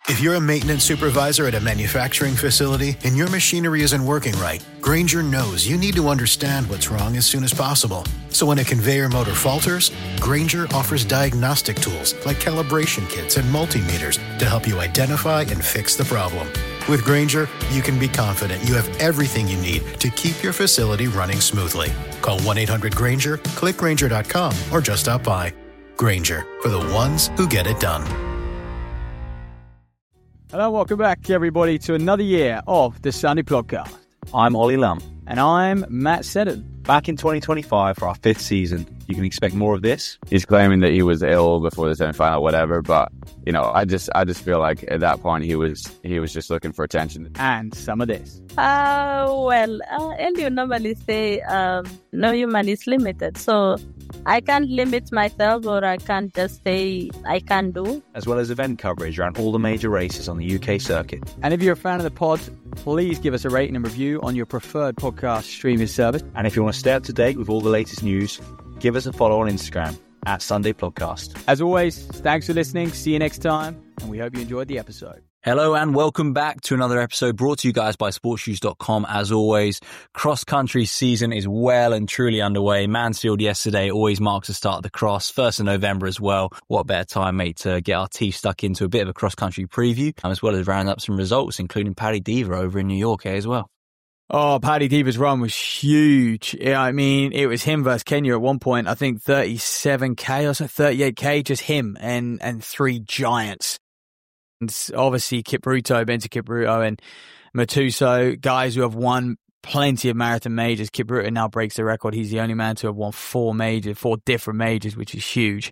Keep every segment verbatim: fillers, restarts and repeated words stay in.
If you're a maintenance supervisor at a manufacturing facility and your machinery isn't working right, Grainger knows you need to understand what's wrong as soon as possible. So when a conveyor motor falters, Grainger offers diagnostic tools like calibration kits and multimeters to help you identify and fix the problem. With Grainger, you can be confident you have everything you need to keep your facility running smoothly. Call one eight hundred Grainger, click Grainger dot com, or just stop by. Grainger, for the ones who get it done. Hello, welcome back, everybody, to another year of the Sunday Podcast. I'm Ollie Lum. And I'm Matt Seddon. Back in twenty twenty-five for our fifth season. You can expect more of this. He's claiming that he was ill before the semi-final, whatever. But, you know, I just I just feel like at that point he was he was just looking for attention. And some of this. Uh, well, uh, Elio normally say, um, no human is limited. So I can't limit myself, or I can't just say I can do. As well as event coverage around all the major races on the U K circuit. And if you're a fan of the pod, please give us a rating and review on your preferred podcast streaming service. And if you want to stay up to date with all the latest news, give us a follow on Instagram at Sunday Podcast. As always, thanks for listening. See you next time. And we hope you enjoyed the episode. Hello and welcome back to another episode brought to you guys by sports shoes dot com. As always, cross-country season is well and truly underway. Mansfield yesterday always marks the start of the cross. first of November as well. What better time, mate, to get our teeth stuck into a bit of a cross-country preview, as well as round up some results, including Paddy Diva over in New York here as well. Oh, Paddy Diva's run was huge. Yeah, I mean, it was him versus Kenya at one point. I think thirty-seven K or so, thirty-eight K, just him and, and three giants. And obviously, Kipruto, Benson Kipruto and Matuso, guys who have won plenty of marathon majors. Kipruto now breaks the record. He's the only man to have won four majors, four different majors, which is huge.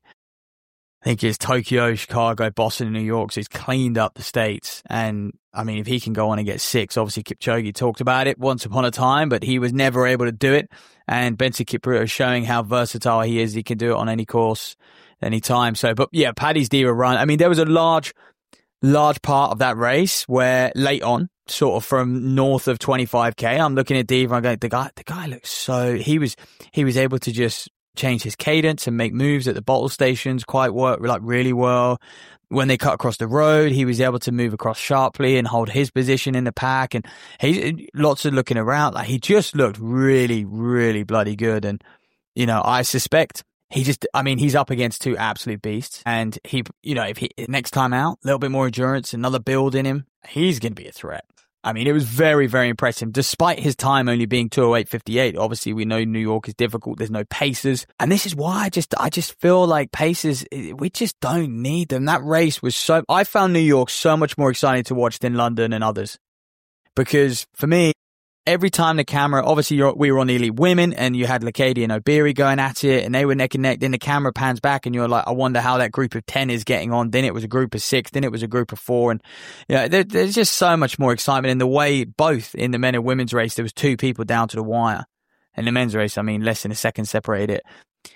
I think it's Tokyo, Chicago, Boston, and New York. So he's cleaned up the states. And I mean, if he can go on and get six, obviously Kipchoge talked about it once upon a time, but he was never able to do it. And Benson Kipruto is showing how versatile he is. He can do it on any course, any time. So, but yeah, Paddy's Diva run. I mean, there was a large, large part of that race where late on, sort of from north of twenty-five K, I'm looking at Diva. I'm going, the guy, the guy looks so, he was, he was able to just change his cadence and make moves at the bottle stations quite work, like really well. When they cut across the road, he was able to move across sharply and hold his position in the pack. And he, lots of looking around. Like he just looked really, really bloody good. And, you know, I suspect he just, I mean, he's up against two absolute beasts. And he, you know, if he, next time out, a little bit more endurance, another build in him, he's going to be a threat. I mean, it was very, very impressive, despite his time only being two oh eight fifty-eight. Obviously, we know New York is difficult. There's no paces. And this is why I just, I just feel like paces, we just don't need them. That race was so, I found New York so much more exciting to watch than London and others. Because for me, every time the camera, obviously you're, we were on the elite women and you had Lacady and Obiri going at it and they were neck and neck. Then the camera pans back and you're like, I wonder how that group of ten is getting on. Then it was a group of six. Then it was a group of four. And yeah, you know, there, there's just so much more excitement in the way both in the men and women's race, there was two people down to the wire. In the men's race, I mean, less than a second separated it.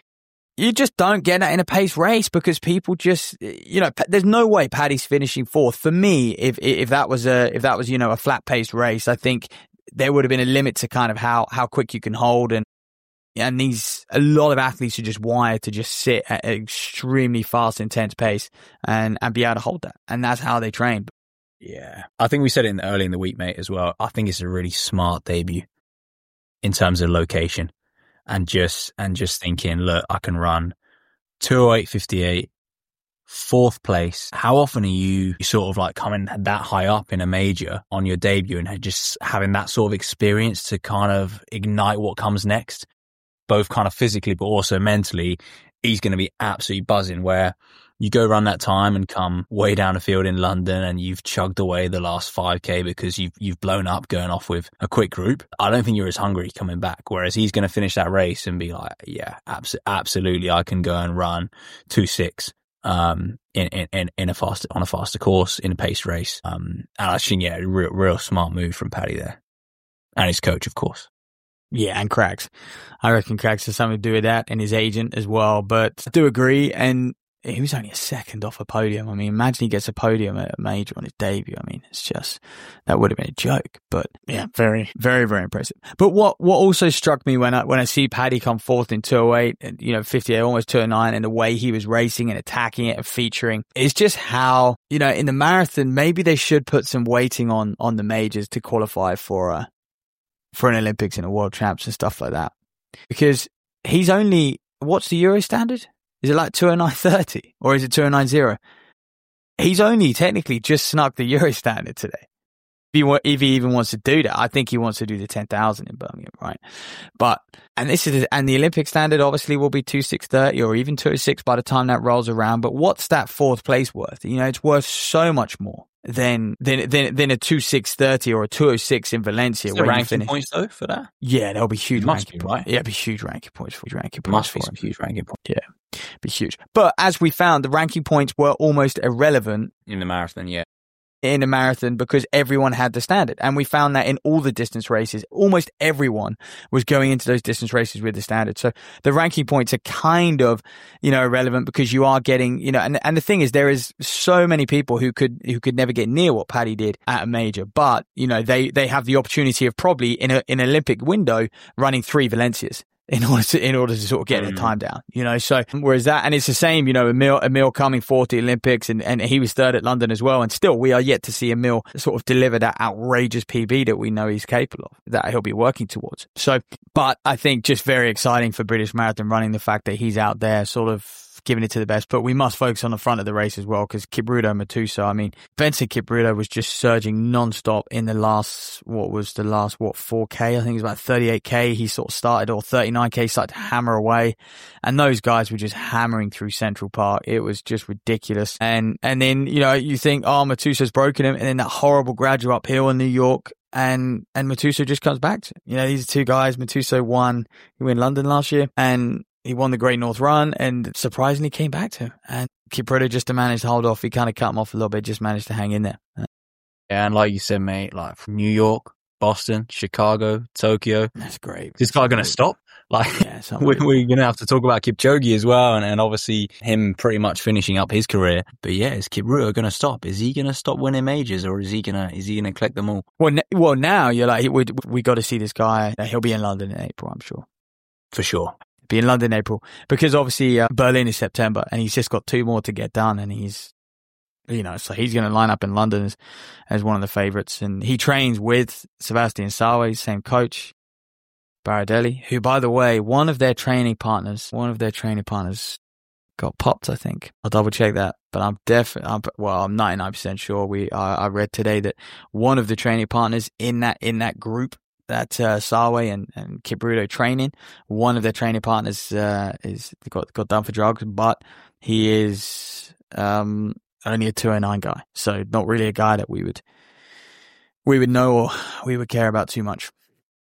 You just don't get that in a pace race because people just, you know, there's no way Paddy's finishing fourth. For me, if, if that was a, if that was, you know, a flat paced race, I think there would have been a limit to kind of how, how quick you can hold. And, and these, a lot of athletes are just wired to just sit at an extremely fast, intense pace and, and be able to hold that. And that's how they train. Yeah. I think we said it in, early in the week, mate, as well. I think it's a really smart debut in terms of location and just, and just thinking, look, I can run two oh eight fifty-eight. Fourth place. How often are you sort of like coming that high up in a major on your debut and just having that sort of experience to kind of ignite what comes next, both kind of physically, but also mentally? He's going to be absolutely buzzing where you go run that time and come way down the field in London and you've chugged away the last five K because you've, you've blown up going off with a quick group. I don't think you're as hungry coming back. Whereas he's going to finish that race and be like, yeah, abs- absolutely. I can go and run two six. Um, in, in, in a faster, on a faster course in a pace race. Um, and I think, yeah, real, real smart move from Paddy there. And his coach, of course. Yeah, and Craggs. I reckon Craggs has something to do with that and his agent as well. But I do agree. And he was only a second off a podium. I mean, imagine he gets a podium at a major on his debut. I mean, it's just, that would have been a joke. But yeah, very, very, very impressive. But what, what also struck me when I, when I see Paddy come fourth in two oh eight, and, you know, fifty-eight, almost two oh nine, and the way he was racing and attacking it and featuring, is just how, you know, in the marathon, maybe they should put some weighting on, on the majors to qualify for a, for an Olympics and a World Champs and stuff like that. Because he's only, what's the Euro standard? Is it like two oh nine thirty or is it two oh nine oh? He's only technically just snuck the Euro standard today. If he, if he even wants to do that, I think he wants to do the ten thousand in Birmingham, right? But, and this is, and the Olympic standard obviously will be two six thirty or even two oh six by the time that rolls around. But what's that fourth place worth? You know, it's worth so much more than, than, than, than a two six thirty or a two oh six in Valencia. Is there ranking points though for that? Yeah, there'll be huge ranking be, points. Right? Yeah, it'll be huge ranking points for ranking points. Must for be some him. huge ranking points. Yeah, be huge. But as we found, the ranking points were almost irrelevant in the marathon, yeah. in a marathon because everyone had the standard. And we found that in all the distance races, almost everyone was going into those distance races with the standard. So the ranking points are kind of, you know, irrelevant because you are getting, you know, and, and the thing is there is so many people who could, who could never get near what Paddy did at a major, but, you know, they, they have the opportunity of probably in a, in an Olympic window running three Valencias. In order to, in order to sort of get mm. the time down, you know, so whereas that, and it's the same, you know, Emil, Emil coming fourth at the Olympics and, and he was third at London as well. And still we are yet to see Emil sort of deliver that outrageous P B that we know he's capable of, that he'll be working towards. So, but I think just very exciting for British Marathon running, the fact that he's out there sort of giving it to the best, but we must focus on the front of the race as well because Kipruto Matuso, I mean, Vincent Kipruto was just surging non-stop in the last, what was the last, what, four K? I think it was about thirty-eight K. He sort of started, or thirty-nine K, started to hammer away. And those guys were just hammering through Central Park. It was just ridiculous. And, and then, you know, you think, oh, Matuso's broken him. And then that horrible gradual uphill in New York. And, and Matuso just comes back to, you know, these are two guys. Matuso won, he won London last year and he won the Great North Run and surprisingly came back to him. And Kipruto just to manage to hold off. He kind of cut him off a little bit, just managed to hang in there. Yeah, and like you said, mate, like from New York, Boston, Chicago, Tokyo. That's great. This guy going to stop? Like, yeah, we, we're going to have to talk about Kipchoge as well, and, and obviously him pretty much finishing up his career. But yeah, is Kipruto going to stop? Is he going to stop winning majors, or is he going to is he going to collect them all? Well, well, now you're like, we we got to see this guy. He'll be in London in April, I'm sure. For sure. Be in London in April because obviously uh, Berlin is September, and he's just got two more to get done, and he's, you know, so he's going to line up in London as, as one of the favourites, and he trains with Sebastian Sawe, same coach, Baradelli, who, by the way, one of their training partners, one of their training partners got popped, I think. I'll double check that, but I'm definitely, well, I'm ninety-nine percent sure. We, I, I read today that one of the training partners in that, in that group, that uh, Sawe and, and Kipruto training, one of their training partners uh, is got got done for drugs, but he is um, only a two oh nine guy, so not really a guy that we would we would know or we would care about too much.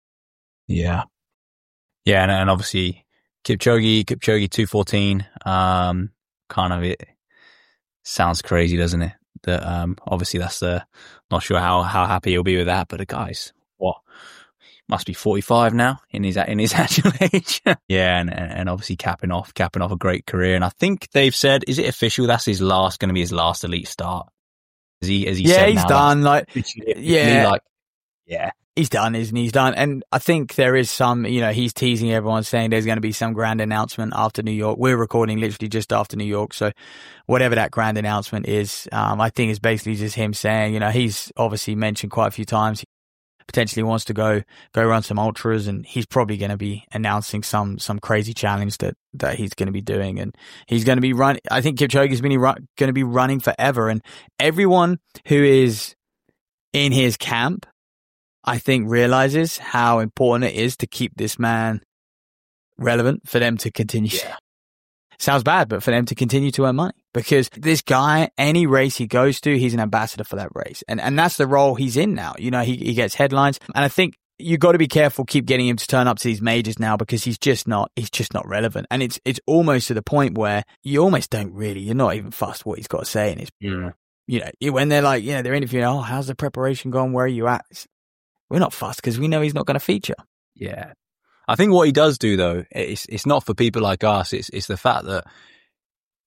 Yeah, yeah, and, and obviously Kipchoge, Kipchoge two fourteen. Um, kind of it sounds crazy, doesn't it? That um, obviously that's the not sure how how happy he'll be with that, but the guys, what? Must be forty-five now in his in his actual age. Yeah, and, and obviously capping off capping off a great career. And I think they've said, is it official? That's his last, going to be his last elite start. Is he? Is he? Yeah, said he's now, done. Like, yeah, like, yeah, he's done, isn't he? He's done. And I think there is some, you know, he's teasing everyone, saying there's going to be some grand announcement after New York. We're recording literally just after New York, so whatever that grand announcement is, um, I think is basically just him saying, you know, he's obviously mentioned quite a few times. Potentially wants to go go run some ultras, and he's probably going to be announcing some some crazy challenge that that he's going to be doing, and he's going to be run. I think Kipchoge's been run, going to be running forever, and everyone who is in his camp, I think, realizes how important it is to keep this man relevant for them to continue. Yeah. Sounds bad, but for them to continue to earn money. Because this guy, any race he goes to, he's an ambassador for that race. And and that's the role he's in now. You know, he, he gets headlines. And I think you got to be careful, keep getting him to turn up to these majors now, because he's just not, he's just not relevant. And it's it's almost to the point where you almost don't really, you're not even fussed what he's got to say. And it's, yeah. you know, when they're like, you know, they're interviewing, oh, how's the preparation gone? Where are you at? It's, we're not fussed because we know he's not going to feature. Yeah. I think what he does do, though, it's it's not for people like us. It's it's the fact that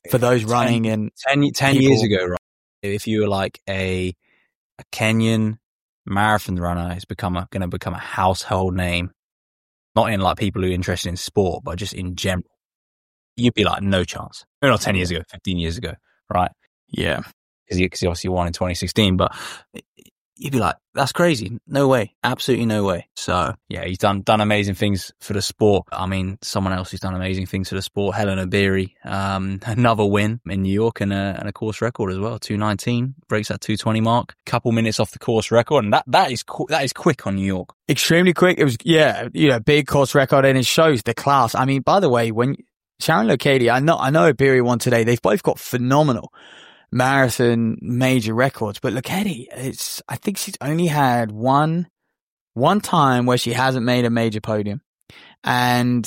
for those running ten, and ten, ten people. years ago, right? If you were like a a Kenyan marathon runner, it's become a, going to become a household name. Not in like people who are interested in sport, but just in general. You'd be like, no chance. No, not ten years ago, fifteen years ago, right? Yeah. Because he, he obviously won in twenty sixteen, but you'd be like, that's crazy. No way. Absolutely no way. So, yeah, he's done done amazing things for the sport. I mean, someone else who's done amazing things for the sport, Hellen Obiri, um, another win in New York and a, and a course record as well. two nineteen, breaks that two twenty mark. Couple minutes off the course record, and that, that is qu- that is quick on New York. Extremely quick. It was, yeah, you know, big course record, and it shows the class. I mean, by the way, when Sharon Lokedi, I know, I know Obiri won today. They've both got phenomenal marathon major records, but Lokedi, it's, I think she's only had one, one time where she hasn't made a major podium, and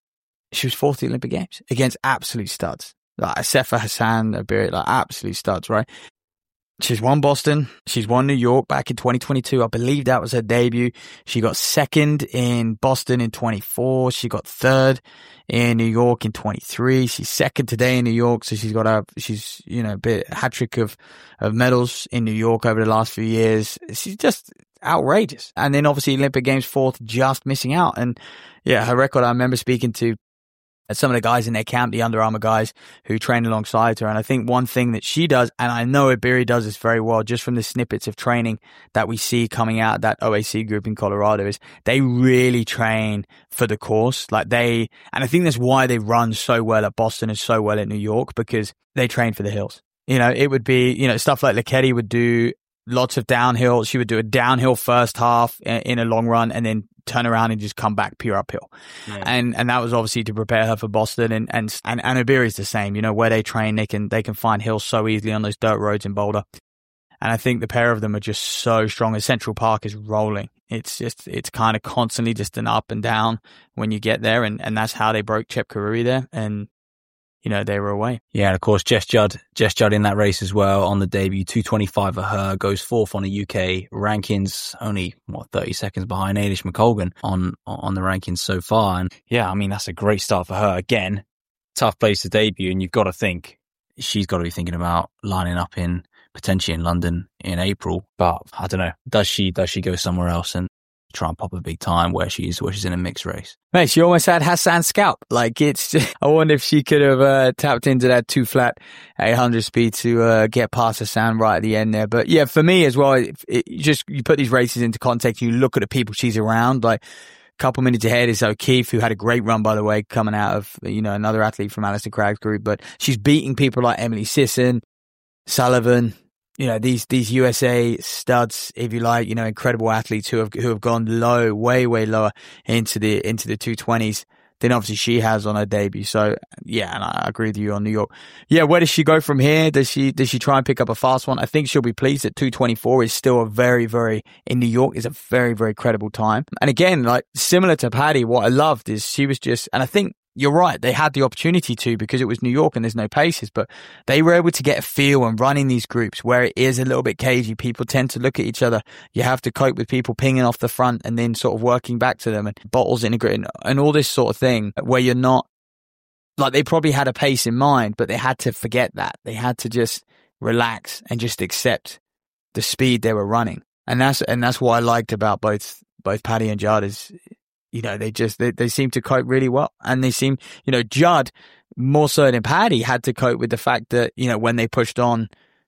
she was fourth at the Olympic Games against absolute studs. Like Sefa Hassan, Obiri, like absolute studs, right? She's won Boston. She's won New York back in twenty twenty-two. I believe that was her debut. She got second in Boston in twenty-four. She got third in New York in twenty-three. She's second today in New York. So she's got a, she's, you know, a bit hat trick of, of medals in New York over the last few years. She's just outrageous. And then obviously Olympic Games fourth, just missing out. And yeah, her record, I remember speaking to some of the guys in their camp, the Under Armour guys who train alongside her. And I think one thing that she does, and I know Obiri does this very well, just from the snippets of training that we see coming out of that O A C group in Colorado, is they really train for the course. Like they, and I think that's why they run so well at Boston and so well at New York, because they train for the hills. You know, it would be, you know, stuff like Lokedi would do lots of downhill. She would do a downhill first half in a long run and then turn around and just come back pure uphill. Yeah. And and that was obviously to prepare her for Boston. And and and, and Obiri's the same. You know, where they train, they can they can find hills so easily on those dirt roads in Boulder. And I think the pair of them are just so strong. And Central Park is rolling. It's just it's kind of constantly just an up and down when you get there. And, and that's how they broke Chep Karuri there. And you know, they were away. Yeah, and of course, Jess Judd, Jess Judd in that race as well on the debut, two twenty-five for her, goes fourth on the U K rankings, only, what, thirty seconds behind Ailish McColgan on, on the rankings so far. And yeah, I mean, that's a great start for her. Again, tough place to debut, and you've got to think, she's got to be thinking about lining up in, potentially in London in April. But I don't know, does she, does she go somewhere else and try and pop a big time where she's where she's in a mixed race? Mate, she almost had Hassan's scalp. Like it's, just, I wonder if she could have uh, tapped into that two flat eight hundred speed to uh, get past Hassan right at the end there. But yeah, for me as well, it, it, you just you put these races into context. You look at the people she's around. Like a couple minutes ahead is O'Keefe, who had a great run, by the way, coming out of, you know, another athlete from Alistair Craig's group. But she's beating people like Emily Sisson, Sullivan. You know, these, these U S A studs, if you like, you know, incredible athletes who have, who have gone low, way, way lower into the, into the two twenties than obviously she has on her debut. So yeah, and I agree with you on New York. Yeah. Where does she go from here? Does she, does she try and pick up a fast one? I think she'll be pleased that two twenty-four is still a very, very, in New York is a very, very credible time. And again, like similar to Paddy, what I loved is she was just, and I think, you're right. They had the opportunity to because it was New York and there's no paces, but they were able to get a feel and run in these groups where it is a little bit cagey. People tend to look at each other. You have to cope with people pinging off the front and then sort of working back to them and bottles integrating and all this sort of thing where you're not like they probably had a pace in mind, but they had to forget that. They had to just relax and just accept the speed they were running. And that's, and that's what I liked about both, both Paddy and Judd is, you know, they just, they, they seem to cope really well. And they seem, you know, Judd, more so than Paddy, had to cope with the fact that, you know, when they pushed on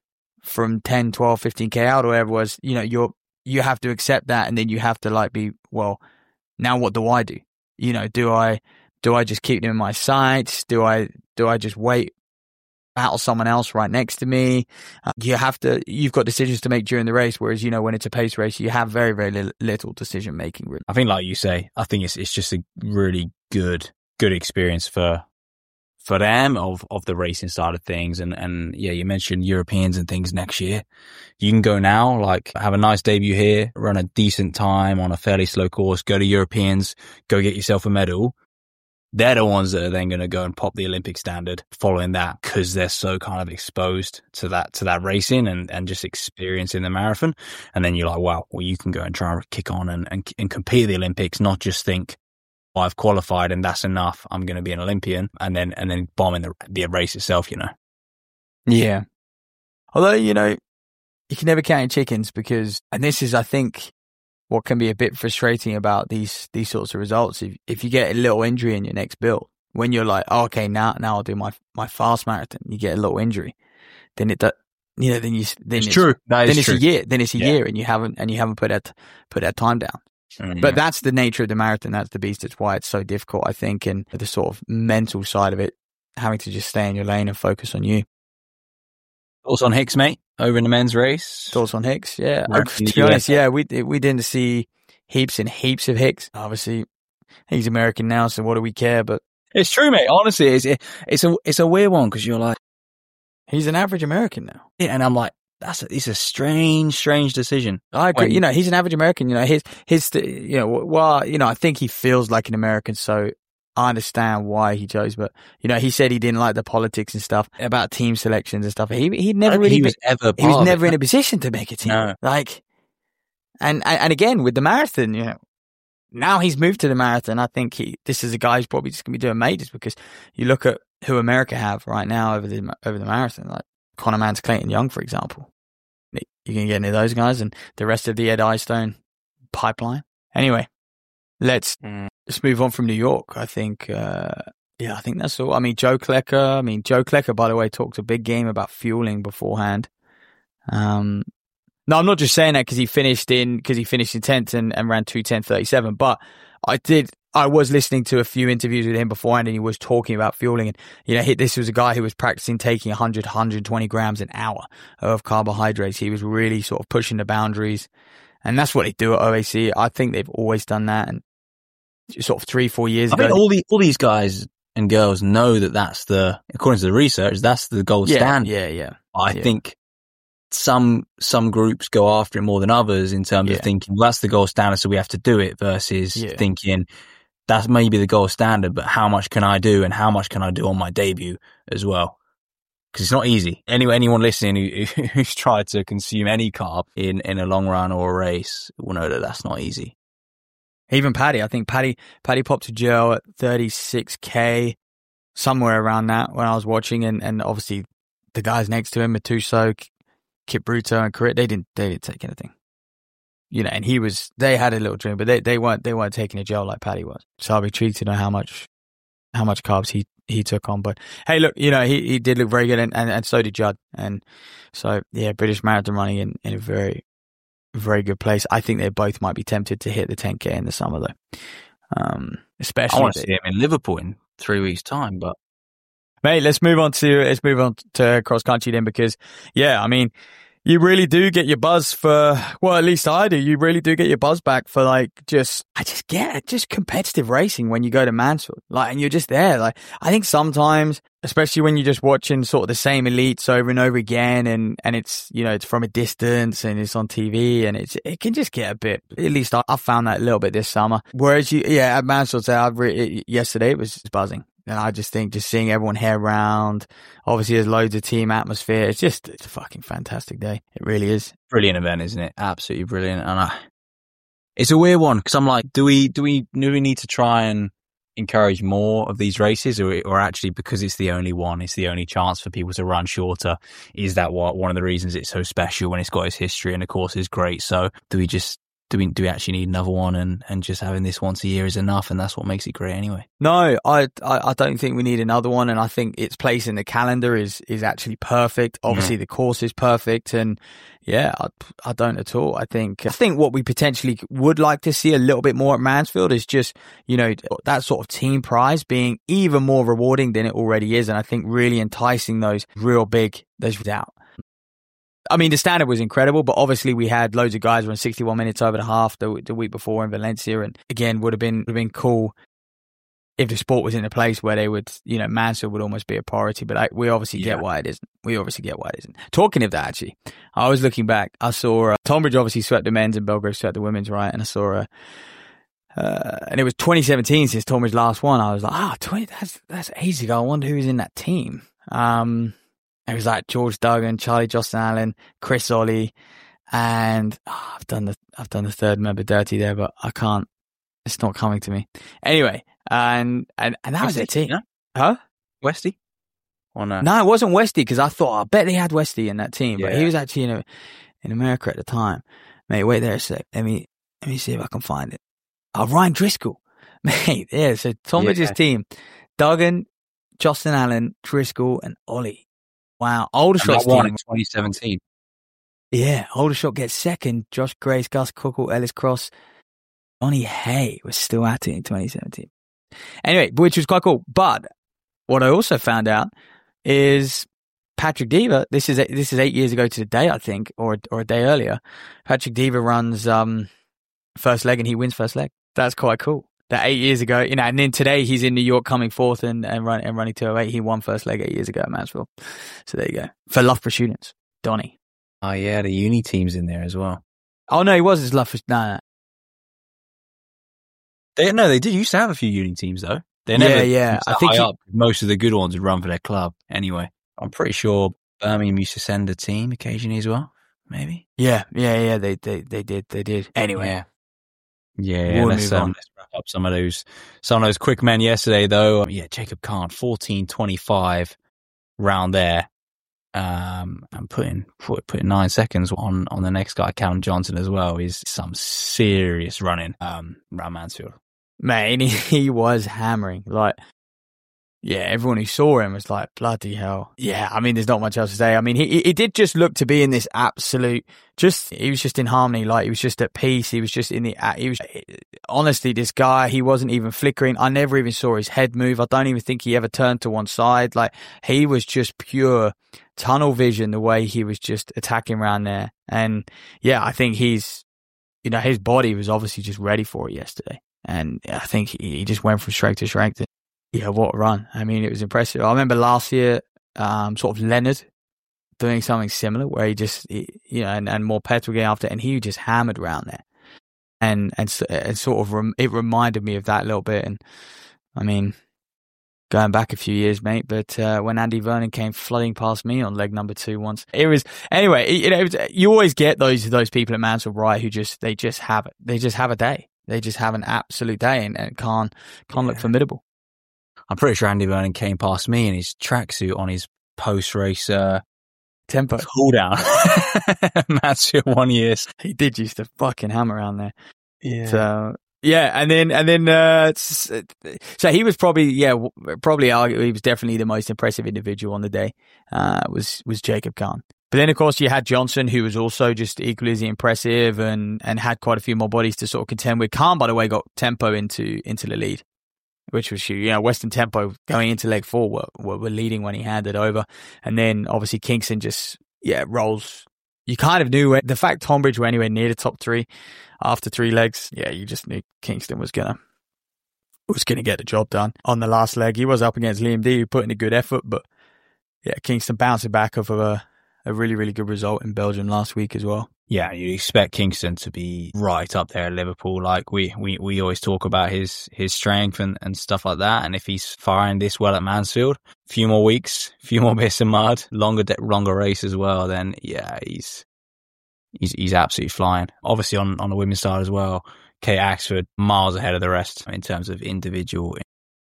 from ten, twelve, fifteen K out or whatever it was, you know, you're, you have to accept that. And then you have to like be, well, now what do I do? You know, do I, do I just keep them in my sights? Do I, do I just wait, battle someone else right next to me? Uh, you have to, you've got decisions to make during the race, whereas, you know, when it's a pace race, you have very, very little, little decision making. Really. I think, like you say, I think it's it's just a really good, good experience for for them of, of the racing side of things. And, and yeah, you mentioned Europeans and things next year. You can go now, like have a nice debut here, run a decent time on a fairly slow course, go to Europeans, go get yourself a medal. They're the ones that are then going to go and pop the Olympic standard following that because they're so kind of exposed to that, to that racing and, and just experiencing the marathon. And then you're like, wow, well, you can go and try and kick on and, and, and compete at the Olympics, not just think, I've qualified and that's enough. I'm going to be an Olympian, and then and then bombing the the race itself, you know. Yeah. Although, you know, you can never count your chickens because, and this is, I think, what can be a bit frustrating about these these sorts of results. If if you get a little injury in your next build, when you're like, oh, okay, now now I'll do my my fast marathon, you get a little injury, then it does. You know, then you then it's, it's true. That then is it's true. a year. Then it's a yeah. year, and you haven't and you haven't put that put that time down. Mm-hmm. But that's the nature of the marathon. That's the beast. It's why it's so difficult, I think, and the sort of mental side of it, having to just stay in your lane and focus on you. Thoughts on Hicks, mate, over in the men's race? Thoughts on Hicks? Yeah. Right. To be honest, yeah, we we didn't see heaps and heaps of Hicks. Obviously, he's American now, so what do we care? But it's true, mate. Honestly, it's it's a it's a weird one because you're like, he's an average American now. Yeah, and I'm like, that's a, it's a strange, strange decision. I agree. When, you know, he's an average American. You know, his his you know, well, you know, I think he feels like an American, so I understand why he chose. But you know, he said he didn't like the politics and stuff about team selections and stuff. He he never really he was been, ever he was never it. in a position to make a team. No. Like, and, and and again with the marathon, you know, now he's moved to the marathon. I think he this is a guy who's probably just gonna be doing majors because you look at who America have right now over the over the marathon, like Conor Mann's, Clayton Young, for example. You can get into those guys and the rest of the Ed Eyestone pipeline. Anyway, let's mm. let's move on from New York. I think, uh, yeah, I think that's all. I mean, Joe Klecker. I mean, Joe Klecker, by the way, talked a big game about fueling beforehand. Um, no, I'm not just saying that because he finished in because he finished in tenth and, and ran two ten thirty-seven. But I did. I was listening to a few interviews with him beforehand, and he was talking about fueling. And you know, he, this was a guy who was practicing taking one hundred, one hundred twenty grams an hour of carbohydrates. He was really sort of pushing the boundaries, and that's what they do at O A C. I think they've always done that, and sort of three, four years I ago, think all the all these guys and girls know that that's the, according to the research, that's the gold yeah, standard. Yeah, yeah. I yeah. think some some groups go after it more than others in terms yeah. of thinking, well, that's the gold standard, so we have to do it, versus yeah. thinking that's maybe the gold standard, but how much can I do and how much can I do on my debut as well? Because it's not easy. Anyway, anyone listening who, who's tried to consume any carb in, in a long run or a race will know that that's not easy. Even Paddy, I think Paddy Paddy popped a gel at thirty-six K, somewhere around that when I was watching, and, and obviously the guys next to him, Matuso, Kip Bruto, and Corit, they didn't they didn't take anything. You know, and he was, they had a little drink, but they, they weren't, they weren't taking a gel like Paddy was. So I'll be intrigued to know how much, how much carbs he, he took on. But hey, look, you know, he, he did look very good, and, and, and so did Judd. And so, yeah, British Marathon running in, in a very, very good place. I think they both might be tempted to hit the ten K in the summer though. Um, especially. I want to see him in Liverpool in three weeks time, but. Mate, let's move on to, let's move on to cross country then, because yeah, I mean, you really do get your buzz for, well, at least I do. You really do get your buzz back for like just, I just get it, just competitive racing when you go to Mansfield. Like, and you're just there. Like, I think sometimes, especially when you're just watching sort of the same elites over and over again, and, and it's, you know, it's from a distance and it's on T V, and it's, it can just get a bit, at least I, I found that a little bit this summer. Whereas you, yeah, at Mansfield, I've re- yesterday it was just buzzing. And I just think just seeing everyone hair round, obviously there's loads of team atmosphere. It's just, it's a fucking fantastic day. It really is. Brilliant event, isn't it? Absolutely brilliant. And I, it's a weird one because I'm like, do we, do we, do we need to try and encourage more of these races, or, or actually because it's the only one, it's the only chance for people to run shorter? Is that what, one of the reasons it's so special when it's got its history and the course is great? So do we just, Do we do we actually need another one, and, and just having this once a year is enough, and that's what makes it great anyway? No, I, I I don't think we need another one, and I think its place in the calendar is is actually perfect. Obviously, yeah. The course is perfect, and yeah, I, I don't at all. I think I think what we potentially would like to see a little bit more at Mansfield is just, you know, that sort of team prize being even more rewarding than it already is, and I think really enticing those real big those out. I mean, the standard was incredible, but obviously we had loads of guys run sixty-one minutes over the half the, the week before in Valencia, and again, would have been would have been cool if the sport was in a place where they would, you know, Mansfield would almost be a priority. But I, we obviously yeah. get why it isn't. We obviously get why it isn't. Talking of that, actually, I was looking back. I saw uh, Tonbridge obviously swept the men's and Belgrave swept the women's, right? And I saw uh, uh, and it was twenty seventeen since Tonbridge last won. I was like, ah, oh, twenty that's that's ages ago. I wonder who was in that team. Um. It was like George Duggan, Charlie Jostin Allen, Chris Ollie, and oh, I've done the I've done the third member dirty there, but I can't It's not coming to me. Anyway, and and, and that Westy, was the team. no? Huh? Westy? Or no? No, it wasn't Westy because I thought, I bet they had Westy in that team. But Yeah. he was actually in, a, in America at the time. Mate, wait there a sec. Let me, let me see if I can find it. Oh, Ryan Driscoll. Mate, yeah, so Tom Ridge's Yeah. team. Duggan, Justin Allen, Driscoll, and Ollie. Wow. And Aldershot's that won team. in twenty seventeen. Yeah, Aldershot gets second. Josh Grace, Gus Cookle, Ellis Cross. Johnny Hay was still at it in twenty seventeen. Anyway, which was quite cool. But what I also found out is Patrick Diva, this is this is eight years ago to the day, I think, or or a day earlier. Patrick Diva runs um, first leg and he wins first leg. That's quite cool. That eight years ago, you know, and then today he's in New York coming fourth and, and, run, and running two oh eight. He won first leg eight years ago at Mansfield. So there you go. For Loughborough students, Donny. Oh, yeah, the uni team's in there as well. Oh, no, he was his Loughborough. No, no. They, no, they did used to have a few uni teams, though. They Yeah, never yeah. I I think high he- up. Most of the good ones would run for their club anyway. I'm pretty sure Birmingham used to send a team occasionally as well, maybe. Yeah, yeah, yeah. They, they, they did, they did. Anyway, Yeah. Yeah, yeah, We'll let's, move um, on. let's wrap up some of those some of those quick men yesterday, though. Yeah, Jacob Kahn, fourteen twenty-five round there, um, and putting put, putting nine seconds on on the next guy, Callum Johnson, as well. Is some serious running um, around Mansfield. man, he, he was hammering. Like, yeah, everyone who saw him was like, bloody hell. Yeah, I mean, there's not much else to say. I mean, he, he did just look to be in this absolute, just, he was just in harmony. Like, he was just at peace. He was just in the, he was, honestly, this guy, he wasn't even flickering. I never even saw his head move. I don't even think he ever turned to one side. Like, he was just pure tunnel vision, the way he was just attacking around there. And yeah, I think he's, you know, his body was obviously just ready for it yesterday. And I think he, he just went from strength to strength. Yeah, what a run. I mean, it was impressive. I remember last year, um, sort of Leonard doing something similar where he just, he, you know, and, and more petrol getting after it, and he just hammered around there. And, and, and sort of, rem- it reminded me of that a little bit. And I mean, going back a few years, mate, but, uh, when Andy Vernon came flooding past me on leg number two once, it was, anyway, you know, it was, you always get those, those people at Mansfield, right, who just, they just have it. They just have a day. They just have an absolute day and, and can't, can't Yeah. look formidable. I'm pretty sure Andy Vernon came past me in his tracksuit on his post-race uh, Tempo. cool down. Mansfield one years. He did used to fucking hammer around there. Yeah. So yeah, and then and then uh, so he was probably yeah probably argue he was definitely the most impressive individual on the day. Uh, was was Jacob Kahn. But then of course you had Johnson, who was also just equally as impressive and and had quite a few more bodies to sort of contend with. Kahn, by the way, got Tempo into into the lead, which was huge. You know, Western Tempo going into leg four were, were, were leading when he handed over. And then obviously Kingston just, yeah, rolls. You kind of knew it. The fact Tonbridge were anywhere near the top three after three legs, yeah, you just knew Kingston was going to was gonna get the job done. On the last leg, he was up against Liam D, who put in a good effort, but yeah, Kingston bouncing back off of a, a really, really good result in Belgium last week as well. Yeah, you expect Kingston to be right up there at Liverpool. Like we, we, we always talk about his, his strength and, and stuff like that. And if he's firing this well at Mansfield, a few more weeks, a few more bits of mud, longer, de- longer race as well, then yeah, he's, he's, he's absolutely flying. Obviously on, on the women's side as well, Kate Axford miles ahead of the rest in terms of individual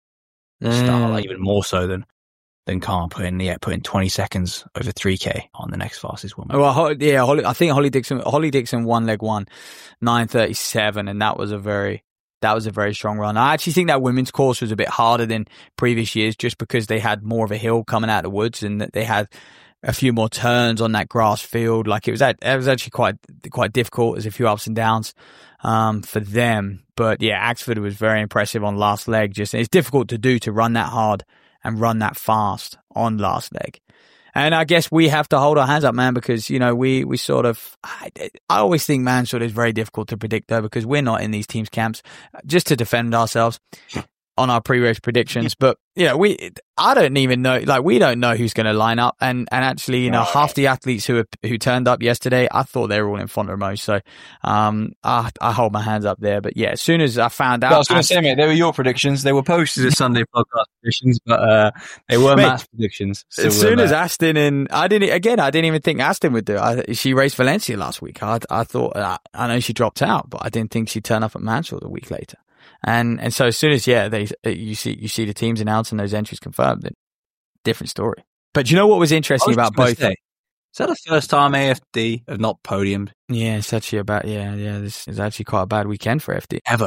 style, like even more so than, than Kahn putting, yeah, putting twenty seconds over three K on the next fastest woman. Well, Ho- yeah, Holly, I think Holly Dixon, Holly Dixon won leg one, nine thirty-seven, and that was a very, that was a very strong run. I actually think that women's course was a bit harder than previous years, just because they had more of a hill coming out of the woods, and that they had a few more turns on that grass field. Like it was, it was actually quite, quite difficult. There's a few ups and downs, um, for them. But yeah, Axford was very impressive on last leg. Just, it's difficult to do to run that hard and run that fast on last leg. And I guess we have to hold our hands up, man, because, you know, we, we sort of, I, I always think Mansfield is very difficult to predict, though, because we're not in these teams' camps just to defend ourselves on our pre-race predictions. But, you know, we, I don't even know, like, we don't know who's going to line up. And, and actually, you know, right. half the athletes who who turned up yesterday, I thought they were all in Font-Romeu. So, um, I, I hold my hands up there. But yeah, as soon as I found out. I was going to say, mate, they were your predictions. They were posted as Sunday podcast predictions, but, uh, they were mate, Matt's predictions. So as soon as Aston and I didn't, again, I didn't even think Aston would do it. I, she raced Valencia last week. I, I thought, I, I know she dropped out, but I didn't think she'd turn up at Mansfield a week later. And and so as soon as yeah they you see you see the teams announcing those entries confirmed, then different story. But you know what was interesting was about both? Say, is that the first time A F D have not podiumed? Yeah, it's actually about yeah yeah. This is actually quite a bad weekend for F D ever.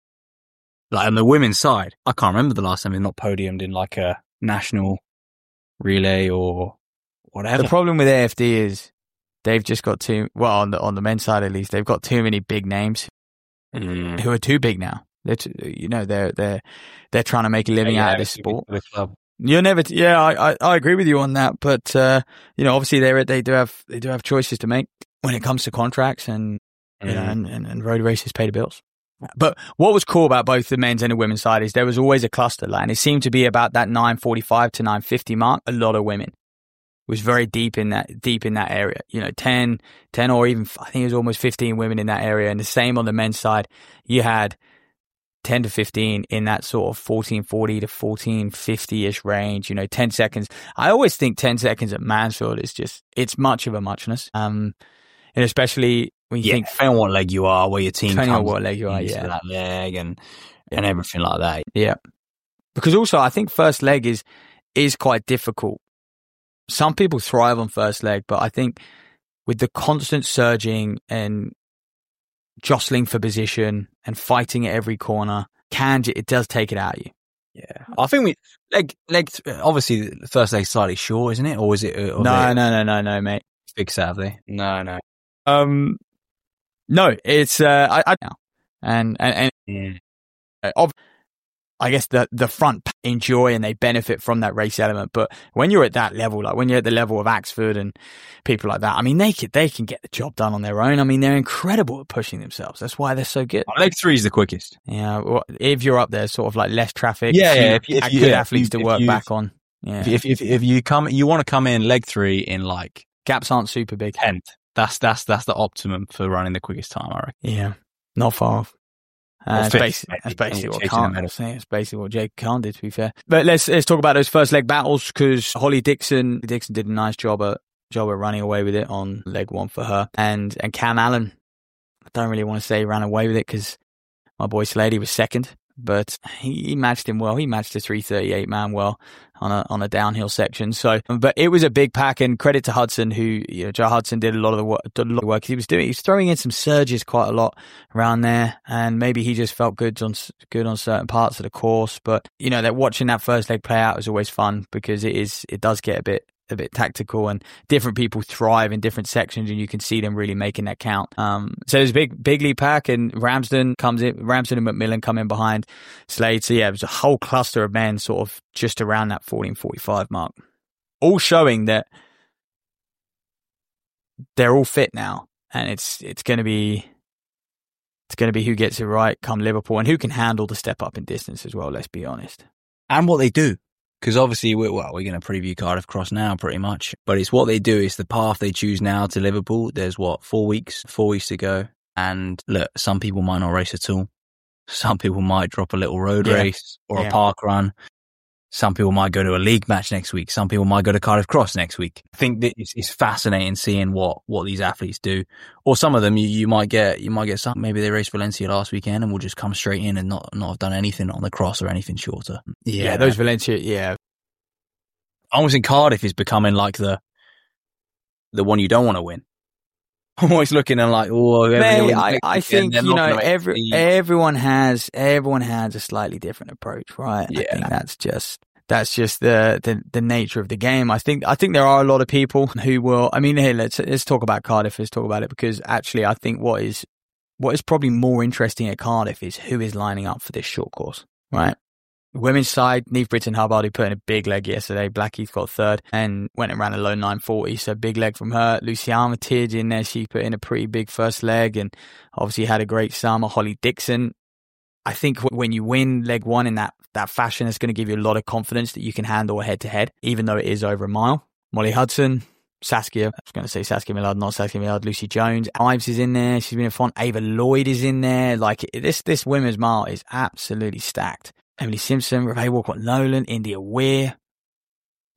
Like on the women's side, I can't remember the last time they've not podiumed in like a national relay or whatever. The problem with A F D is they've just got too well on the on the men's side at least. They've got too many big names mm. who are too big now. They're too, you know they're they're they're trying to make a living yeah, out of this sport. You're never yeah I, I I agree with you on that. But uh, you know obviously they they do have they do have choices to make when it comes to contracts and mm. you know and, and, and road races pay the bills. But what was cool about both the men's and the women's side is there was always a cluster, like, and it seemed to be about that nine forty-five to nine fifty mark. A lot of women was very deep in that deep in that area. You know, ten, ten or even I think it was almost fifteen women in that area. And the same on the men's side, you had ten to fifteen in that sort of fourteen forty to fourteen fifty ish range. You know, ten seconds. I always think ten seconds at Mansfield is just it's much of a muchness. Um, and especially. When you yeah, think, depending on what leg you are, where your team depending comes on what leg you are, yeah, that leg and and everything like that. Yeah, because also I think first leg is is quite difficult. Some people thrive on first leg, but I think with the constant surging and jostling for position and fighting at every corner, can it does take it out of you. Yeah, I think we leg leg. Obviously, the first leg's slightly short, isn't it? Or is it? Or no, they, no, no, no, no, mate. Big Saturday. No, no. Um. No, it's uh, I, I and and and yeah. uh, of, I guess the the front enjoy and they benefit from that race element. But when you're at that level, like when you're at the level of Axford and people like that, I mean, they can they can get the job done on their own. I mean, they're incredible at pushing themselves. That's why they're so good. Leg three is the quickest. Yeah, well, if you're up there, sort of like less traffic. Yeah, yeah. If, if, good yeah, athletes if, to if work you, back on. Yeah. If, if if you come, you want to come in leg three in like gaps aren't super big. tenth. That's that's that's the optimum for running the quickest time, I reckon. Yeah, not far off. Uh, that's, basically, that's basically what Khan. It's basically what Jake Khan did. To be fair, but let's let's talk about those first leg battles because Holly Dixon Dixon did a nice job at job at running away with it on leg one for her, and and Cam Allen. I don't really want to say he ran away with it because my boy Slady was second, but he, he matched him well. He matched a three thirty-eight man well on a on a downhill section. So, but it was a big pack, and credit to Hudson, who you know, Joe Hudson did a lot of the work. Did a lot of work he was doing. He was throwing in some surges quite a lot around there, and maybe he just felt good on good on certain parts of the course. But you know, that watching that first leg play out was always fun because it is it does get a bit. a bit tactical and different people thrive in different sections and you can see them really making that count. Um, so there's a big, big lead pack and Ramsden comes in, Ramsden and McMillan come in behind Slade. So yeah, it was a whole cluster of men sort of just around that fourteen forty-five mark, all showing that they're all fit now and it's, it's going to be, it's going to be who gets it right come Liverpool and who can handle the step up in distance as well. Let's be honest. And what they do. Because obviously, we're, well, we're going to preview Cardiff Cross now pretty much. But it's what they do. It's the path they choose now to Liverpool. There's what, four weeks, four weeks to go. And look, some people might not race at all. Some people might drop a little road yeah. race or yeah. a park run. Some people might go to a league match next week. Some people might go to Cardiff Cross next week. I think that it's, it's fascinating seeing what, what these athletes do. Or some of them, you, you might get, you might get some, maybe they raced Valencia last weekend and will just come straight in and not, not have done anything on the cross or anything shorter. Yeah, yeah those Valencia, yeah. I almost think Cardiff is becoming like the, the one you don't want to win. I'm always looking and like, oh, Mate, I, I think, you know, every, everyone has, everyone has a slightly different approach, right? Yeah. I think that's just, that's just the, the, the nature of the game. I think, I think there are a lot of people who will, I mean, here, let's, let's talk about Cardiff. Let's talk about it because actually I think what is, what is probably more interesting at Cardiff is who is lining up for this short course, right? Women's side, Neve Britton Hubbard, who put in a big leg yesterday. Blackheath got third and went and ran a low nine forty, so big leg from her. Lucy Armitage in there, she put in a pretty big first leg and obviously had a great summer. Holly Dixon, I think when you win leg one in that, that fashion, it's going to give you a lot of confidence that you can handle a head-to-head, even though it is over a mile. Molly Hudson, Saskia, I was going to say Saskia Millard, not Saskia Millard, Lucy Jones. Ives is in there, she's been in fun. Ava Lloyd is in there. Like, this, this women's mile is absolutely stacked. Emily Simpson, Rebecca Walcott-Nolan, India Weir,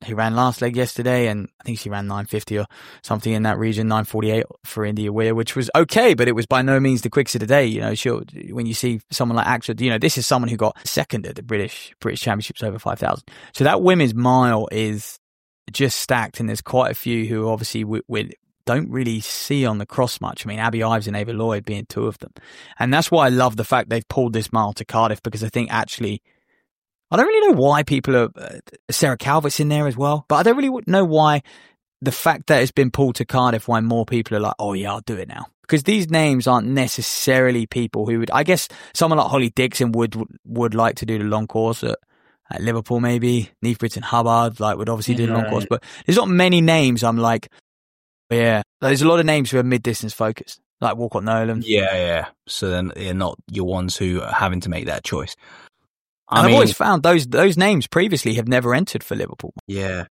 who ran last leg yesterday, and I think she ran nine fifty or something in that region, nine forty-eight for India Weir, which was okay, but it was by no means the quickest of the day. You know, she'll, when you see someone like Akshat, you know, this is someone who got second at the British British Championships over five thousand. So that women's mile is just stacked, and there's quite a few who obviously we, we don't really see on the cross much. I mean, Abby Ives and Ava Lloyd being two of them. And that's why I love the fact they've pulled this mile to Cardiff, because I think actually, I don't really know why people are, uh, Sarah Calvert's in there as well, but I don't really know why the fact that it's been pulled to Cardiff, why more people are like, oh yeah, I'll do it now. Because these names aren't necessarily people who would, I guess someone like Holly Dixon would, would like to do the long course at, at Liverpool maybe. Niamh Britton-Hubbard like would obviously do the long course, but there's not many names I'm like, yeah, there's a lot of names who are mid-distance focused, like Walcott Nolan. Yeah, yeah. So then they're not your ones who are having to make that choice. I and mean, I've always found those those names previously have never entered for Liverpool. Yeah.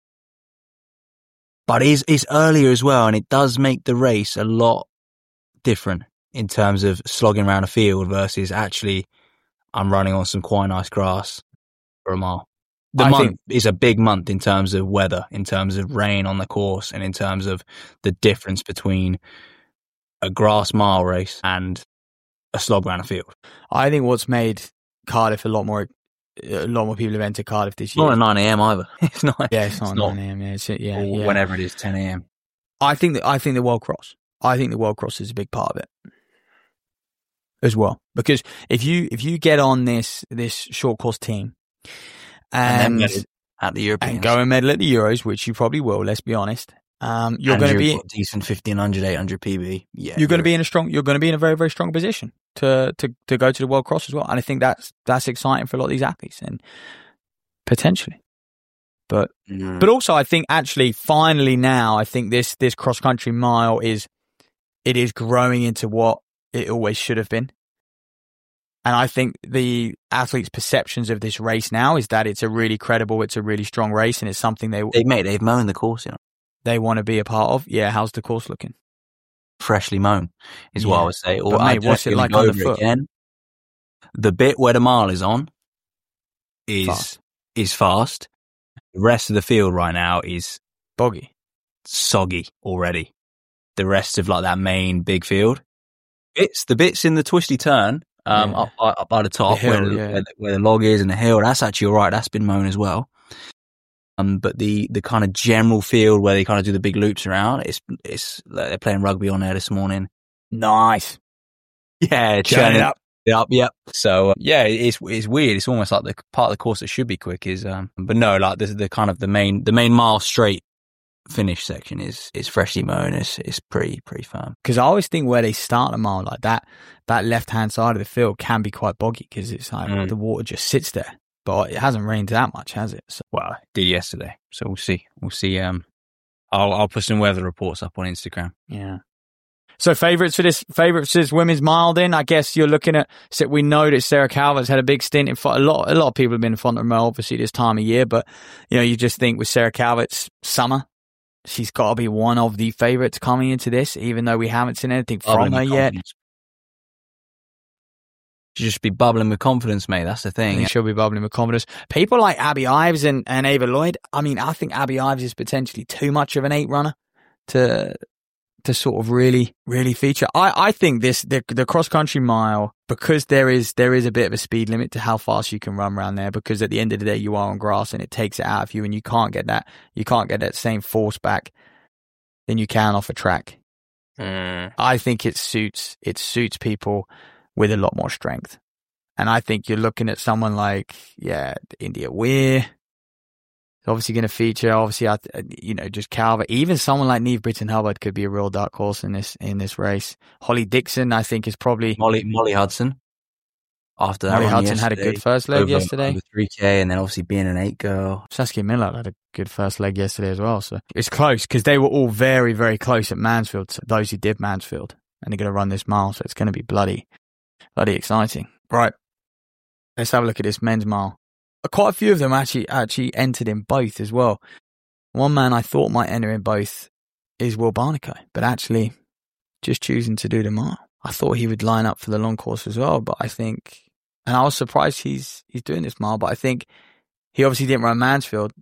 But it's, it's earlier as well, and it does make the race a lot different in terms of slogging around a field versus actually I'm running on some quite nice grass for a mile. The I month think, is a big month in terms of weather, in terms of rain on the course, and in terms of the difference between a grass mile race and a slog around a field. I think what's made Cardiff a lot more, a lot more people have entered Cardiff this year. Not at nine a.m. either. It's not. Yeah, it's not, it's not nine a.m. Yeah, it's, yeah, or yeah. whenever it is, ten a.m. I think that I think the World Cross. I think the World Cross is a big part of it as well, because if you if you get on this this short course team and, and at the Europeans and go and medal at the Euros, which you probably will. Let's be honest. Um, you're going to be decent fifteen hundred, eight hundred P B. Yeah, you're going to be in a strong. You're going to be in a very, very strong position to to to go to the World Cross as well. And I think that's that's exciting for a lot of these athletes, and potentially. But mm. but also, I think actually, finally now, I think this this cross country mile is it is growing into what it always should have been. And I think the athletes' perceptions of this race now is that it's a really credible, it's a really strong race, and it's something they they mate they've mown the course, you know. They want to be a part of. Yeah, how's the course looking? Freshly mown is yeah. what I would say. Or but mate, what's it like on the foot? Again. The bit where the mile is on is fast. is fast. The rest of the field right now is boggy, soggy already. The rest of like that main big field, it's the bits in the twisty turn um, yeah. up, up by the top the hill, where, yeah. where, where the log is and the hill. That's actually all right. That's been mown as well. Um, but the, the kind of general field where they kind of do the big loops around, it's it's they're playing rugby on there this morning. Nice, yeah, turn it up, up, yep. So uh, yeah, it's it's weird. It's almost like the part of the course that should be quick is, um, but no, like this is the kind of the main the main mile straight finish section is is freshly mown. It's it's pretty pretty firm. Because I always think where they start a mile like that, that left hand side of the field can be quite boggy because it's like mm. the water just sits there. But it hasn't rained that much, has it? So, well, it did yesterday. So we'll see. We'll see. Um, I'll I'll put some weather reports up on Instagram. Yeah. So favourites for this favourites for this women's mile. Then I guess you're looking at. So we know that Sarah Calvert's had a big stint in front. A lot a lot of people have been in front of her, obviously this time of year. But you know, you just think with Sarah Calvert's summer, she's got to be one of the favourites coming into this, even though we haven't seen anything from her yet. She'll just be bubbling with confidence, mate. That's the thing. She'll be bubbling with confidence. People like Abby Ives and, and Ava Lloyd, I mean, I think Abby Ives is potentially too much of an eight runner to to sort of really, really feature. I, I think this the, the cross country mile, because there is there is a bit of a speed limit to how fast you can run around there, because at the end of the day you are on grass and it takes it out of you, and you can't get that you can't get that same force back than you can off a track. Mm. I think it suits it suits people with a lot more strength. And I think you're looking at someone like, yeah, India Weir. Obviously going to feature, obviously, you know, just Calvert. Even someone like Niamh Britton-Hubbard could be a real dark horse in this in this race. Holly Dixon, I think, is probably... Molly Molly Hudson. After that Molly Hudson had a good first leg over, yesterday. Over three K, and then obviously being an eight girl. Saskia Miller had a good first leg yesterday as well. So it's close, because they were all very, very close at Mansfield, so those who did Mansfield. And they're going to run this mile, so it's going to be bloody... Bloody exciting. Right. Let's have a look at this men's mile. Quite a few of them actually actually entered in both as well. One man I thought might enter in both is Will Barnico, but actually just choosing to do the mile. I thought he would line up for the long course as well, but I think, and I was surprised he's he's doing this mile, but I think he obviously didn't run Mansfield, and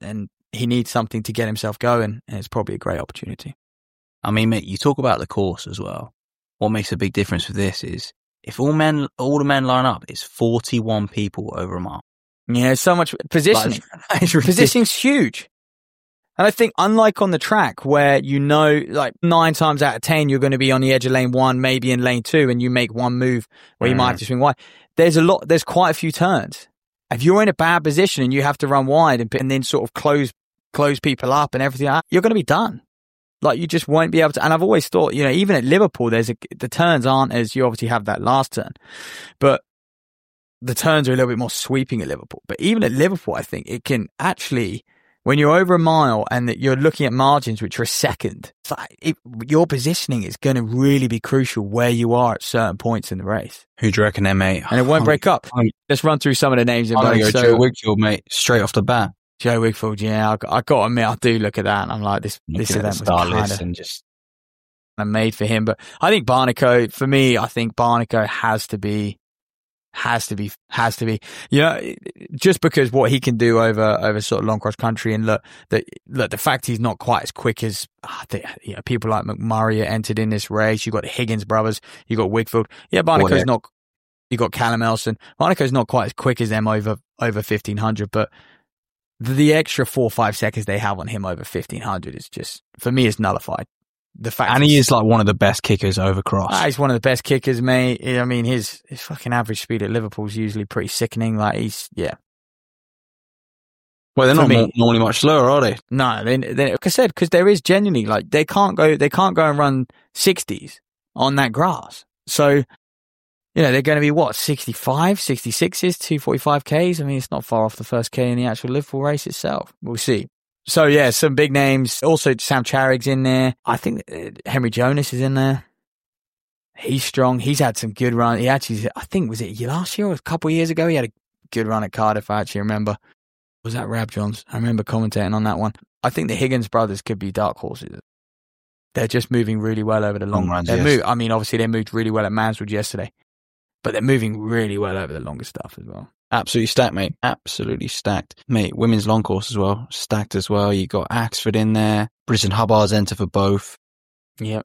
he needs something to get himself going, and it's probably a great opportunity. I mean, mate, you talk about the course as well. What makes a big difference with this is if all men, all the men line up, it's forty-one people over a mile. Yeah, so much positioning. Positioning's huge. And I think unlike on the track where you know, like nine times out of ten, you're going to be on the edge of lane one, maybe in lane two, and you make one move where you mm. might have to swing wide. There's a lot, there's quite a few turns. If you're in a bad position and you have to run wide and, and then sort of close, close people up and everything, you're going to be done. Like you just won't be able to. And I've always thought, you know, even at Liverpool, there's a, the turns aren't as you obviously have that last turn, but the turns are a little bit more sweeping at Liverpool. But even at Liverpool, I think it can actually, when you're over a mile and that you're looking at margins which are a second, it's like it, your positioning is going to really be crucial where you are at certain points in the race. Who do you reckon there, mate? And it won't break up. Let's run through some of the names. I'm going to go Joe Wigfield, mate, straight off the bat. Joe Wigfield, yeah, I, I got to admit, I do look at that and I'm like, this Looking this event was kind of just made for him. But I think Barnico, for me, I think Barnico has to be, has to be, has to be, you know, just because what he can do over, over sort of long cross country, and look, the, look, the fact he's not quite as quick as, uh, the, you know, people like McMurray are entered in this race. You got the Higgins brothers, you got Wigfield. Yeah, Barnico's well, not, you got Callum Elson. Barnico's not quite as quick as them over, over fifteen hundred, but the, the extra four or five seconds they have on him over fifteen hundred is just, for me, it's nullified. The fact and he is like one of the best kickers over cross. Ah, he's one of the best kickers, mate. I mean, his his fucking average speed at Liverpool is usually pretty sickening. Like he's, yeah. Well, they're For not me, normally much slower, are they? No, they, they, like I said, because there is genuinely like they can't go, they can't go and run sixties on that grass. So, you know, they're going to be what, sixty-five, sixty-sixes, two forty-five Ks. I mean, it's not far off the first K in the actual Liverpool race itself. We'll see. So, yeah, some big names. Also, Sam Charrick's in there. I think Henry Jonas is in there. He's strong. He's had some good run. He actually, I think, was it last year or a couple of years ago? He had a good run at Cardiff, I actually remember. Was that Rab Johns? I remember commentating on that one. I think the Higgins brothers could be dark horses. They're just moving really well over the long, long runs. Yes. Move, I mean, obviously, they moved really well at Mansfield yesterday, but they're moving really well over the longer stuff as well. Absolutely stacked, mate. Absolutely stacked. Mate, women's long course as well. Stacked as well. You got Axford in there. Brisbane Hubbard's enter for both. Yep.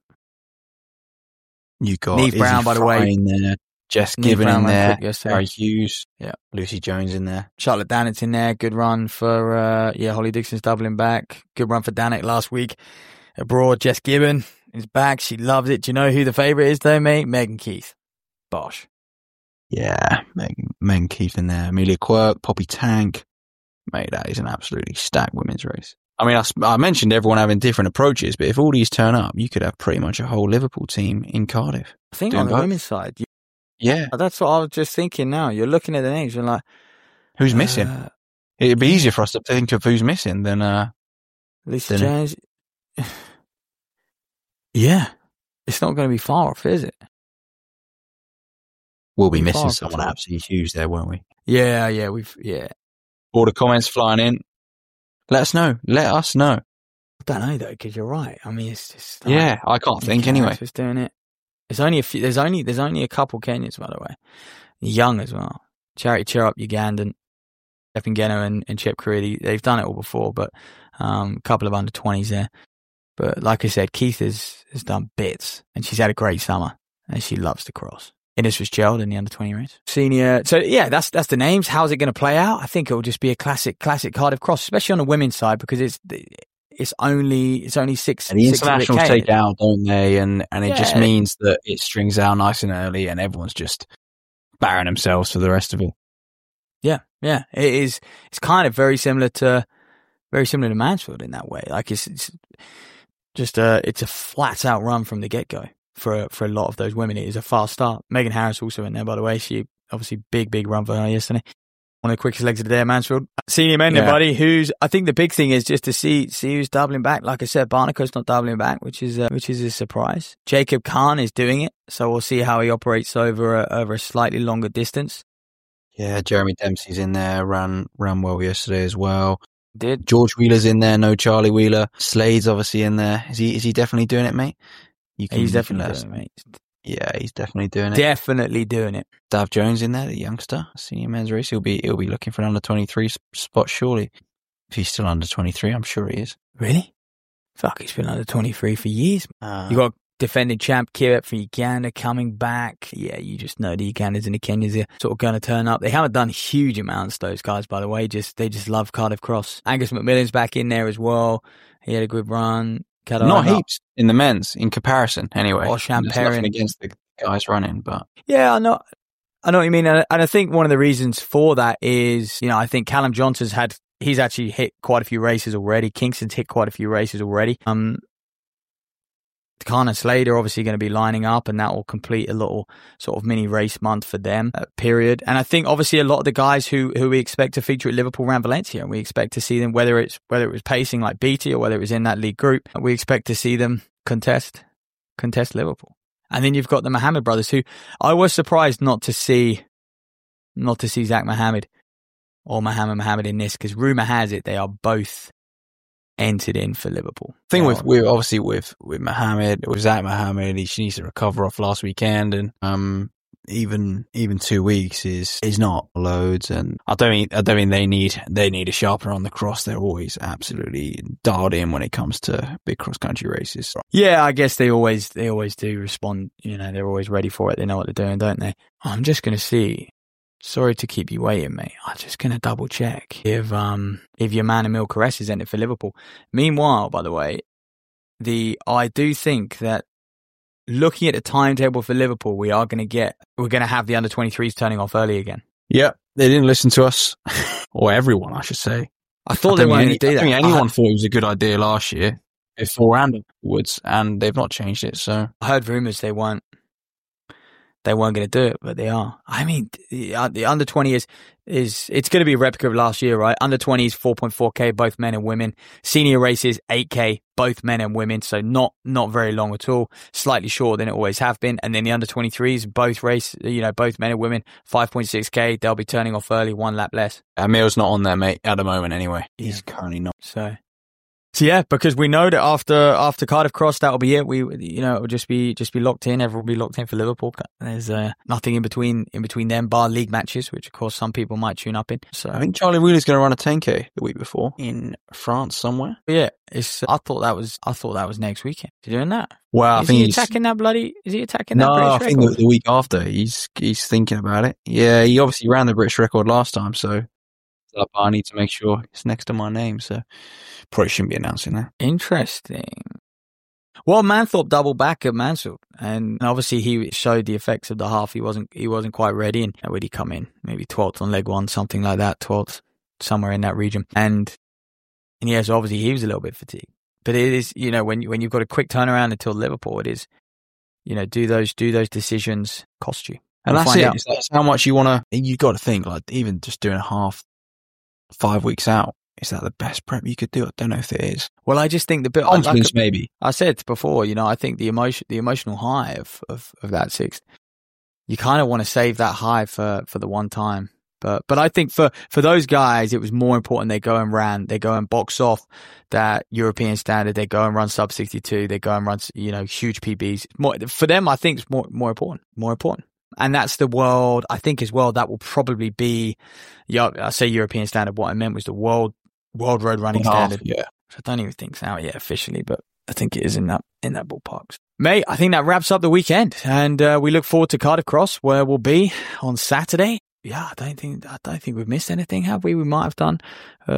You got Neve Brown, by the way. In there. Jess Neve Gibbon Brown in there. Yesterday. Barry Hughes. Yeah. Lucy Jones in there. Charlotte Dannett's in there. Good run for, uh, yeah, Holly Dixon's doubling back. Good run for Dannett last week. Abroad, Jess Gibbon is back. She loves it. Do you know who the favourite is though, mate? Megan Keith. Bosh. Yeah, Megan, Megan Keith in there. Amelia Quirk, Poppy Tank. Mate, that is an absolutely stacked women's race. I mean, I, I mentioned everyone having different approaches, but if all these turn up, you could have pretty much a whole Liverpool team in Cardiff. I think on the both. women's side. You, yeah. That's what I was just thinking now. You're looking at the names and like... Who's uh, missing? It'd be easier for us to think of who's missing than... Uh, Lisa Jones. Yeah. It's not going to be far off, is it? We'll be missing someone absolutely huge there, won't we? Yeah, yeah, we've, yeah. All the comments flying in. Let us know. Let us know. I don't know though, because you're right. I mean, it's just. Like, yeah, I can't think anyway. Just doing it. There's only a few, there's only, there's only a couple Kenyans, by the way. Young as well. Charity Cherub, Ugandan, Epingeno and, and Chip Caridi. They've done it all before, but um, a couple of under twenties there. But like I said, Keith has, has done bits and she's had a great summer and she loves to cross. Ines Fitzgerald in the under twenty race. Senior. So yeah, that's that's the names. How's it going to play out? I think it will just be a classic, classic Cardiff cross, especially on the women's side because it's it's only it's only six. And the internationals take out, don't they? And and it yeah. just means that it strings out nice and early, and everyone's just barring themselves for the rest of it. Yeah, yeah. It is. It's kind of very similar to very similar to Mansfield in that way. Like it's, it's just a it's a flat out run from the get go. For for a lot of those women, it is a fast start. Megan Harris also in there, by the way. She obviously big, big run for her yesterday. One of the quickest legs of the day at Mansfield. Senior men, yeah. buddy. Who's I think the big thing is just to see see who's doubling back. Like I said, Barnico's not doubling back, which is uh, which is a surprise. Jacob Khan is doing it, so we'll see how he operates over a, over a slightly longer distance. Yeah, Jeremy Dempsey's in there. Ran ran well yesterday as well. Did George Wheeler's in there? No Charlie Wheeler. Slade's obviously in there. Is he is he definitely doing it, mate? You can, he's you definitely can doing it, mate. Yeah, he's definitely doing it. Definitely doing it. Dav Jones in there, the youngster, senior men's race. He'll be he'll be looking for an under twenty-three spot, surely. If he's still under twenty-three, I'm sure he is. Really? Fuck, he's been under twenty-three for years. Uh, You got defending champ Kiret for Uganda coming back. Yeah, you just know the Ugandans and the Kenyans are sort of going to turn up. They haven't done huge amounts, those guys, by the way. Just They just love Cardiff Cross. Angus McMillan's back in there as well. He had a good run. Not heaps in the men's, in comparison, anyway. Or Champagne. Nothing against the guys running, but... Yeah, I know, I know what you mean. And I think one of the reasons for that is, you know, I think Callum Johnson's had... He's actually hit quite a few races already. Kingston's hit quite a few races already. Um, Khan and Slade are obviously going to be lining up, and that will complete a little sort of mini race month for them, uh, period. And I think obviously a lot of the guys who, who we expect to feature at Liverpool around Valencia, and we expect to see them, whether it's whether it was pacing like Beatty or whether it was in that league group, we expect to see them contest contest Liverpool. And then you've got the Mohammed brothers, who I was surprised not to see not to see Zach Mohammed or Mohammed Mohammed in this, because rumour has it they are both entered in for Liverpool. Thing with, with obviously with with Mohammed, with Zach Mohammed, he needs to recover off last weekend, and um even even two weeks is is not loads. And I don't mean I don't mean they need they need a sharpener on the cross. They're always absolutely dialed in when it comes to big cross country races. Yeah, I guess they always they always do respond. You know, they're always ready for it. They know what they're doing, don't they? I'm just gonna see. Sorry to keep you waiting, mate. I'm just going to double check if um if your man Emil Caress is entered for Liverpool. Meanwhile, by the way, the I do think that looking at the timetable for Liverpool, we are going to get we're going to have the under twenty-threes turning off early again. Yeah, they didn't listen to us, or everyone, I should say. I thought I they weren't going to do I that. think anyone I, thought it was a good idea last year, before and afterwards, and they've not changed it. So I heard rumours they weren't. They weren't going to do it, but they are. I mean, the, uh, the under twenty is, is, it's going to be a replica of last year, right? Under twenty is four point four K, both men and women. Senior races, eight K, both men and women. So not, not very long at all. Slightly shorter than it always have been. And then the under twenty-threes, both race, you know, both men and women, five point six K. They'll be turning off early, one lap less. Emil's not on there, mate, at the moment anyway. He's yeah. currently not. So. So yeah, because we know that after after Cardiff Cross, that'll be it. We, you know, it will just be just be locked in. Everyone will be locked in for Liverpool. There's uh, nothing in between in between them, bar league matches, which of course some people might tune up in. So I think Charlie Wheeler's going to run a ten K the week before in France somewhere. Yeah, it's. I thought that was. I thought that was next weekend. Is he doing that? Well, is I think he he's attacking that bloody. Is he attacking that? No, British I think record? the, the week after he's he's thinking about it. Yeah, he obviously ran the British record last time, so I need to make sure it's next to my name. So probably shouldn't be announcing that. Interesting. Well, Manthorpe doubled back at Mansfield, and obviously he showed the effects of the half. He wasn't he wasn't quite ready, and where did he come in? Maybe twelfth on leg one, something like that, twelfth, somewhere in that region. And and yeah, so obviously he was a little bit fatigued. But it is, you know, when you, when you've got a quick turnaround until Liverpool, it is, you know, do those do those decisions cost you? And we'll that's it. out. That's how much you want to. You got to think, like, even just doing a half five weeks out. Is that the best prep you could do? I don't know if it is. Well, I just think the bit confidence, like, maybe. I said before, you know, I think the emotion, the emotional high of, of, of that sixth, you kind of want to save that high for, for the one time. But but I think for, for those guys, it was more important they go and ran, they go and box off that European standard, they go and run sub sixty-two, they go and run, you know, huge P Bs. More, for them, I think it's more more important, more important. And that's the world, I think as well, that will probably be, yeah, I say European standard, what I meant was the world World Road Running One half, Standard. yeah. Which I don't even think it's out yet officially, but I think it is in that in that ballpark. Mate, I think that wraps up the weekend, and uh, we look forward to Cardiff Cross, where we'll be on Saturday. Yeah, I don't think I don't think we've missed anything, have we? We might have done. Uh,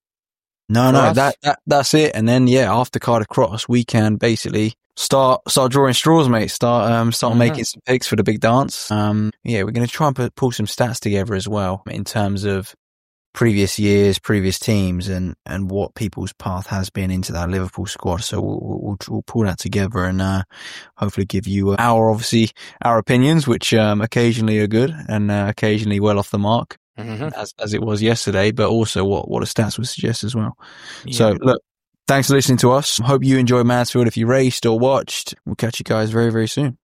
no, no, us. that, that that's it. And then yeah, after Cardiff Cross, we can basically start start drawing straws, mate. Start um start mm-hmm. making some picks for the big dance. Um, yeah, we're going to try and put, pull some stats together as well in terms of previous years, previous teams, and, and what people's path has been into that Liverpool squad. So we'll, we'll, we'll pull that together and uh, hopefully give you our, obviously, our opinions, which um, occasionally are good and uh, occasionally well off the mark, mm-hmm. as as it was yesterday, but also what, what the stats would suggest as well. Yeah. So, look, thanks for listening to us. Hope you enjoyed Mansfield if you raced or watched. We'll catch you guys very, very soon.